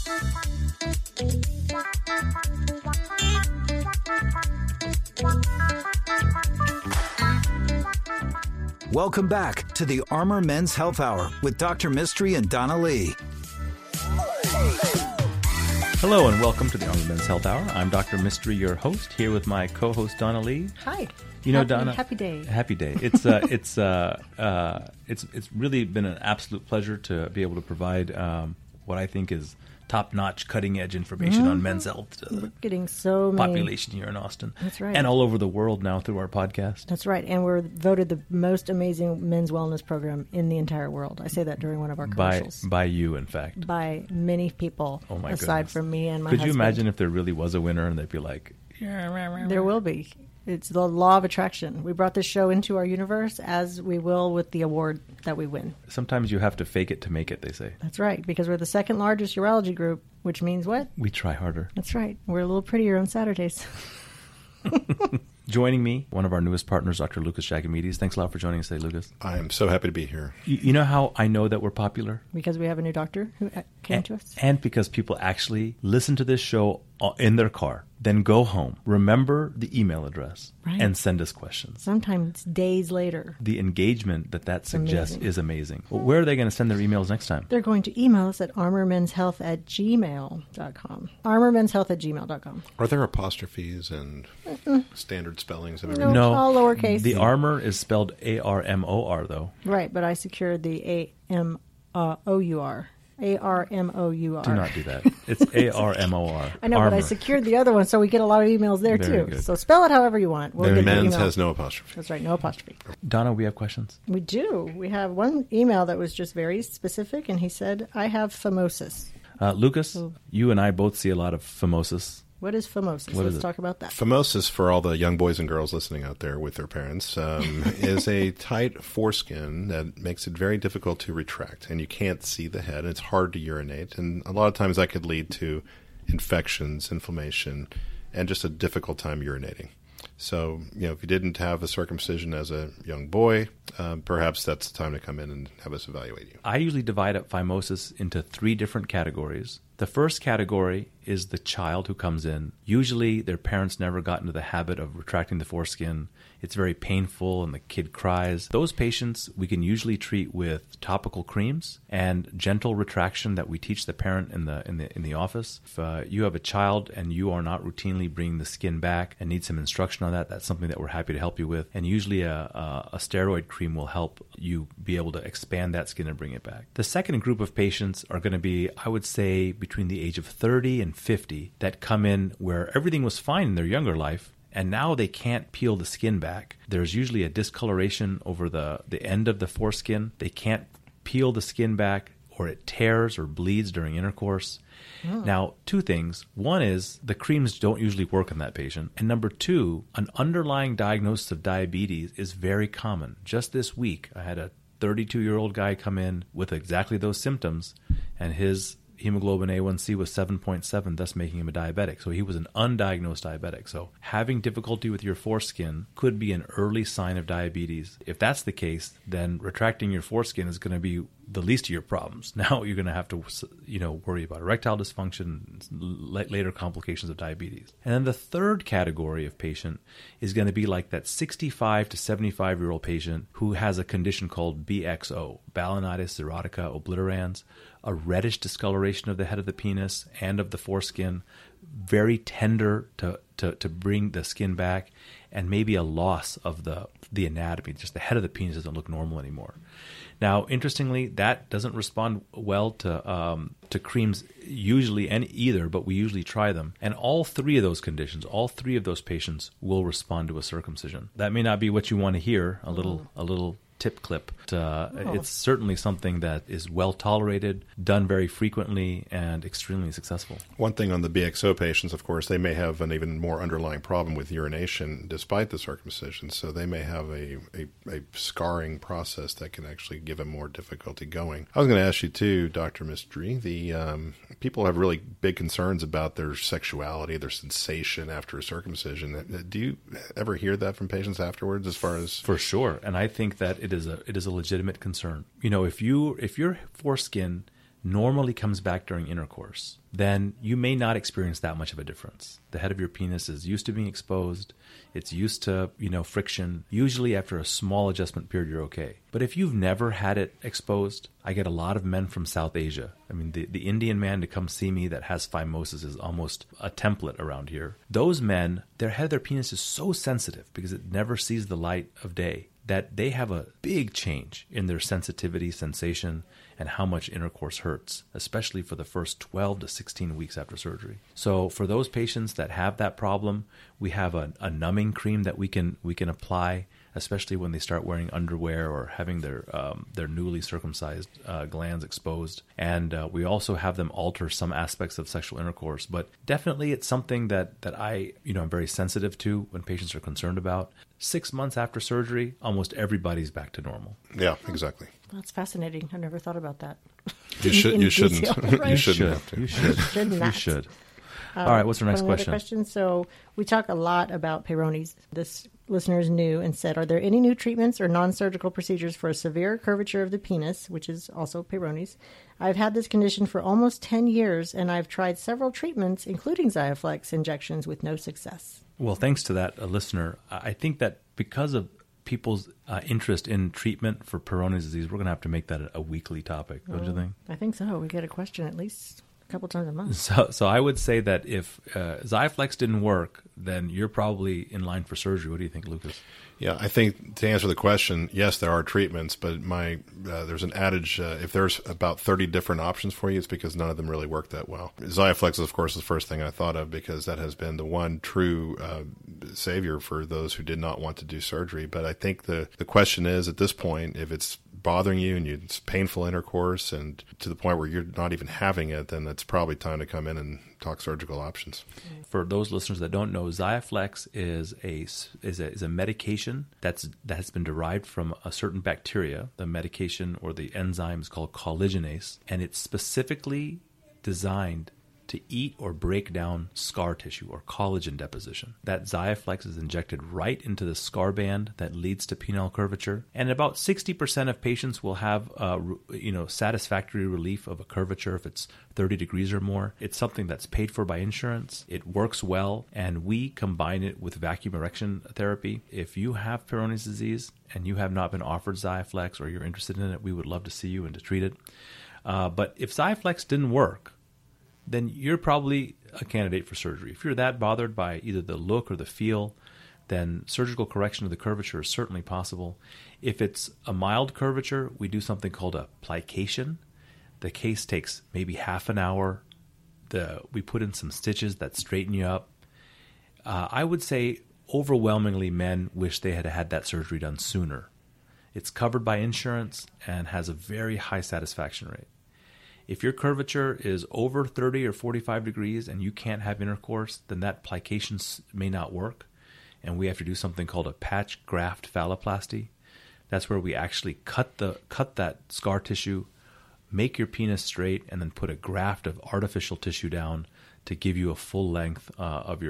Welcome back to the Armor Men's Health Hour with Dr. Mystery and Donna Lee. Hello and welcome to the Armor Men's Health Hour. I'm Dr. Mystery, your host, here with my co-host Donna Lee. Hi. You know, Donna. Happy day. Happy day. It's really been an absolute pleasure to be able to provide what I think is top-notch, cutting-edge information on men's health. We're getting so many population here in Austin. That's right. And all over the world now through our podcast. That's right. And we're voted the most amazing men's wellness program in the entire world. I say that during one of our commercials. By you, in fact. By many people, oh my aside goodness. from me and my Could husband. you imagine if there really was a winner and they'd be like, There will be. It's the law of attraction. We brought this show into our universe as we will with the award that we win. Sometimes you have to fake it to make it, they say. That's right, because we're the second largest urology group, which means what? We try harder. That's right. We're a little prettier on Saturdays. Joining me, one of our newest partners, Dr. Lucas Jagamides. Thanks a lot for joining us today, Lucas. I am so happy to be here. You know how I know that we're popular? Because we have a new doctor who came to us. And because people actually listen to this show in their car, then go home, remember the email address, right, and send us questions. Sometimes days later. The engagement that suggests is amazing. Well, where are they going to send their emails next time? They're going to email us at armormenshealth@gmail.com. armormenshealth@gmail.com. Are there apostrophes and standard spellings? No, all lowercase. The armor is spelled ARMOR, though. Right, but I secured the AMOUR. ARMOUR. Do not do that. It's ARMOR. I know, Armor. but I secured the other one, so we get a lot of emails there, Very too. good. So spell it however you want. We'll get the men's email. has no apostrophe. That's right, no apostrophe. Donna, we have questions. We do. We have one email that was just very specific, and he said, I have phimosis. Lucas, you and I both see a lot of phimosis. What is phimosis? What is Let's it? talk about that. Phimosis, for all the young boys and girls listening out there with their parents, is a tight foreskin that makes it very difficult to retract, and you can't see the head. It's hard to urinate, and a lot of times that could lead to infections, inflammation, and just a difficult time urinating. So, if you didn't have a circumcision as a young boy, perhaps that's the time to come in and have us evaluate you. I usually divide up phimosis into 3 different categories. The first category is the child who comes in. Usually their parents never got into the habit of retracting the foreskin. It's very painful and the kid cries. Those patients we can usually treat with topical creams and gentle retraction that we teach the parent in the office. If you have a child and you are not routinely bringing the skin back and need some instruction on that, that's something that we're happy to help you with. And usually a steroid cream will help you be able to expand that skin and bring it back. The second group of patients are going to be, I would say, between the age of 30 and 50 that come in where everything was fine in their younger life, and now they can't peel the skin back. There's usually a discoloration over the end of the foreskin. They can't peel the skin back, or it tears or bleeds during intercourse. Oh. Now, 2 things. One is the creams don't usually work on that patient. And number 2, an underlying diagnosis of diabetes is very common. Just this week, I had a 32-year-old guy come in with exactly those symptoms, and his hemoglobin A1C was 7.7, thus making him a diabetic. So he was an undiagnosed diabetic. So having difficulty with your foreskin could be an early sign of diabetes. If that's the case, then retracting your foreskin is going to be the least of your problems. Now you're going to have to, worry about erectile dysfunction, later complications of diabetes. And then the third category of patient is going to be like that 65 to 75-year-old patient who has a condition called BXO, balanitis xerotica obliterans, a reddish discoloration of the head of the penis and of the foreskin, very tender to bring the skin back, and maybe a loss of the anatomy. Just the head of the penis doesn't look normal anymore. Now, interestingly, that doesn't respond well to creams usually either, but we usually try them. And all 3 of those conditions, all 3 of those patients will respond to a circumcision. That may not be what you want to hear, a little tip clip. It's certainly something that is well tolerated, done very frequently, and extremely successful. One thing on the BXO patients, of course, they may have an even more underlying problem with urination despite the circumcision. So they may have a scarring process that can actually give them more difficulty going. I was going to ask you too, Dr. Mystery, the people have really big concerns about their sexuality, their sensation after a circumcision. Do you ever hear that from patients afterwards as far as... For sure. And I think that it is a legitimate concern. If your foreskin normally comes back during intercourse, then you may not experience that much of a difference. The head of your penis is used to being exposed. It's used to, friction. Usually after a small adjustment period, you're okay. But if you've never had it exposed, I get a lot of men from South Asia. I mean, the Indian man to come see me that has phimosis is almost a template around here. Those men, their head of their penis is so sensitive because it never sees the light of day that they have a big change in their sensitivity, sensation, and how much intercourse hurts, especially for the first 12 to 16 weeks after surgery. So for those patients that have that problem, we have a numbing cream that we can apply, especially when they start wearing underwear or having their newly circumcised glands exposed. And we also have them alter some aspects of sexual intercourse. But definitely it's something that I'm very sensitive to when patients are concerned about. 6 months after surgery, almost everybody's back to normal. Yeah, exactly. That's fascinating. I've never thought about that. You shouldn't. Detail, right? You shouldn't have to. You should. not. You should. All right, what's our next Another question? question. So we talk a lot about Peyronie's. This listener is new and said, are there any new treatments or non-surgical procedures for a severe curvature of the penis, which is also Peyronie's? I've had this condition for almost 10 years, and I've tried several treatments, including Xiaflex injections, with no success. Well, thanks to that listener, I think that because of people's interest in treatment for Peyronie's disease, we're going to have to make that a weekly topic, don't you think? I think so. We get a question at least a couple times a month. So I would say that if Xiaflex didn't work, then you're probably in line for surgery. What do you think, Lucas? Yeah, I think to answer the question, yes, there are treatments, but there's an adage, if there's about 30 different options for you, it's because none of them really work that well. Xiaflex is, of course, the first thing I thought of because that has been the one true savior for those who did not want to do surgery. But I think the question is, at this point, if it's bothering you and it's painful intercourse and to the point where you're not even having it, then it's probably time to come in and talk surgical options. For those listeners that don't know, Xiaflex is a medication that has been derived from a certain bacteria. The medication or the enzyme is called collagenase, and it's specifically designed to eat or break down scar tissue or collagen deposition. That Xiaflex is injected right into the scar band that leads to penile curvature. And about 60% of patients will have satisfactory relief of a curvature if it's 30 degrees or more. It's something that's paid for by insurance. It works well, and we combine it with vacuum erection therapy. If you have Peyronie's disease and you have not been offered Xiaflex or you're interested in it, we would love to see you and to treat it. But if Xiaflex didn't work, then you're probably a candidate for surgery. If you're that bothered by either the look or the feel, then surgical correction of the curvature is certainly possible. If it's a mild curvature, we do something called a plication. The case takes maybe half an hour. We put in some stitches that straighten you up. I would say overwhelmingly men wish they had had that surgery done sooner. It's covered by insurance and has a very high satisfaction rate. If your curvature is over 30 or 45 degrees and you can't have intercourse, then that plication may not work, and we have to do something called a patch graft phalloplasty. That's where we actually cut that scar tissue, make your penis straight, and then put a graft of artificial tissue down to give you a full length of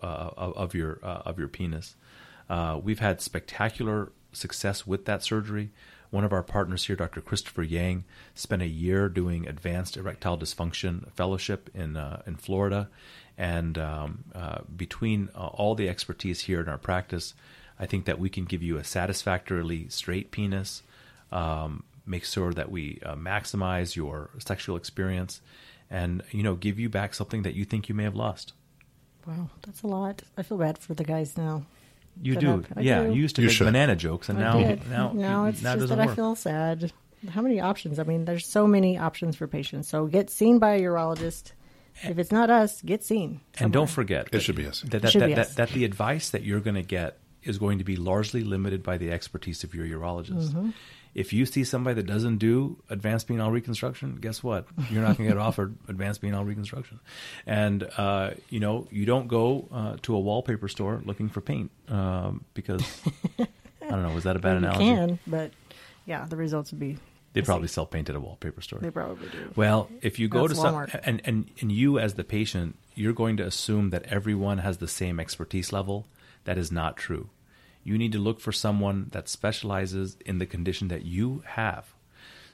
your penis. We've had spectacular success with that surgery. One of our partners here, Dr. Christopher Yang, spent a year doing advanced erectile dysfunction fellowship in Florida. And between all the expertise here in our practice, I think that we can give you a satisfactorily straight penis, make sure that we maximize your sexual experience, and give you back something that you think you may have lost. Wow, that's a lot. I feel bad for the guys now. You do, yeah. You used to make banana jokes, and now it's now just doesn't that work. I feel sad. How many options? I mean, there's so many options for patients. So get seen by a urologist. If it's not us, get seen somewhere. And don't forget, It should be us. that the advice that you're going to get is going to be largely limited by the expertise of your urologist. Mm-hmm. If you see somebody that doesn't do advanced penile reconstruction, guess what? You're not going to get offered advanced penile reconstruction. And, you don't go to a wallpaper store looking for paint because, I don't know, was that a bad analogy? You can, but yeah, the results would be... They probably sell paint at a wallpaper store. They probably do. Well, if you go That's to some, Walmart. and you as the patient, you're going to assume that everyone has the same expertise level. That is not true. You need to look for someone that specializes in the condition that you have.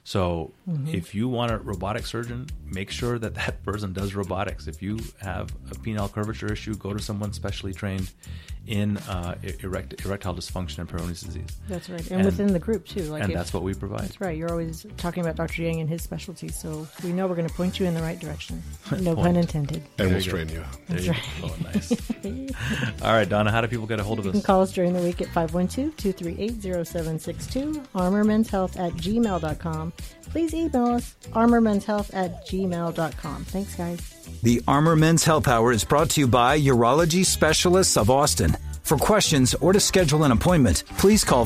So if you want a robotic surgeon, make sure that that person does robotics. If you have a penile curvature issue, go to someone specially trained in erectile dysfunction and Peyronie's disease. That's right. And within the group, too. And that's what we provide. That's right. You're always talking about Dr. Yang and his specialty, so we know we're going to point you in the right direction. No pun intended. And we'll straighten you out. That's right. Oh, nice. All right, Donna, how do people get a hold of us? You can call us during the week at 512-238-0762, armormenshealth@gmail.com. Please email us, armormenshealth@gmail.com. Thanks, guys. The Armor Men's Health Hour is brought to you by Urology Specialists of Austin. For questions or to schedule an appointment, please call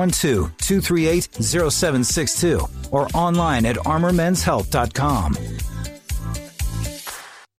512-238-0762 or online at armormenshealth.com.